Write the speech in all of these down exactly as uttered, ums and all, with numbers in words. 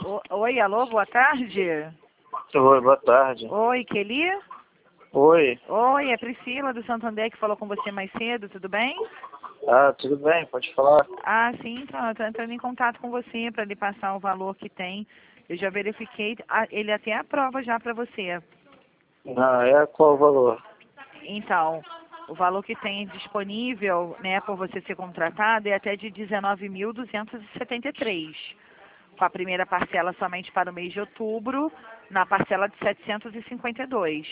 O- Oi, alô, boa tarde. Oi, boa tarde. Oi, Kelly? Oi. Oi, é Priscila do Santander que falou com você mais cedo, tudo bem? Ah, tudo bem, pode falar. Ah, sim, então, eu tô entrando em contato com você para lhe passar o valor que tem. Eu já verifiquei, ah, ele até aprova já para você. Ah, é qual o valor? Então, o valor que tem disponível, né, por você ser contratado é até de dezenove mil duzentos e setenta e três. Com a primeira parcela somente para o mês de outubro, na parcela de setecentos e cinquenta e dois.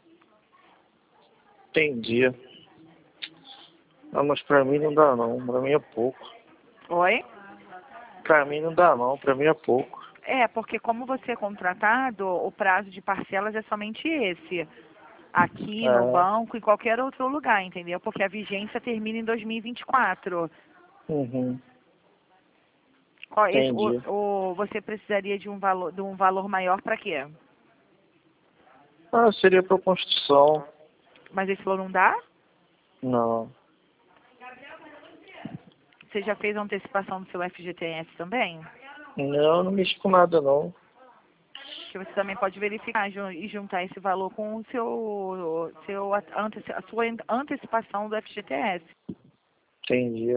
Entendi. Não, mas pra mim não dá não, pra mim é pouco. Oi? Pra mim não dá não, pra mim é pouco. É, porque como você é contratado, o prazo de parcelas é somente esse. Aqui no Ah, banco, em qualquer outro lugar, entendeu? Porque a vigência termina em dois mil e vinte e quatro. uhum, Qual- esse- o, entendi. o- você precisaria de um valor, de um valor maior para quê? Ah, seria pra construção. Mas esse valor não dá? Não. Você já fez a antecipação do seu F G T S também? Não, não mexi com nada não. Que você também pode verificar ju- e juntar esse valor com o seu, seu a, anteci- a sua antecipação do F G T S. Entendi.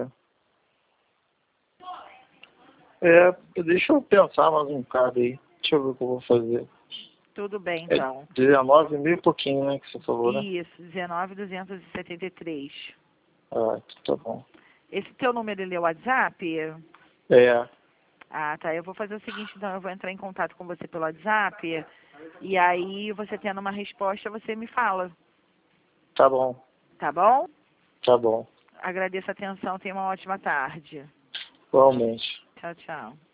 É, deixa eu pensar mais um bocado aí. Deixa eu ver o que eu vou fazer. Tudo bem, É então. dezenove mil e pouquinho, né, que você falou, né? Isso, dezenove mil duzentos e setenta e três. Ah, então tá bom. Esse teu número, ele é o WhatsApp? É, Ah, tá. Eu vou fazer o seguinte, então, eu vou entrar em contato com você pelo WhatsApp, e aí você tendo uma resposta, você me fala, tá bom, tá bom? tá bom. Agradeço a atenção, tenha uma ótima tarde. Igualmente. Tchau, tchau.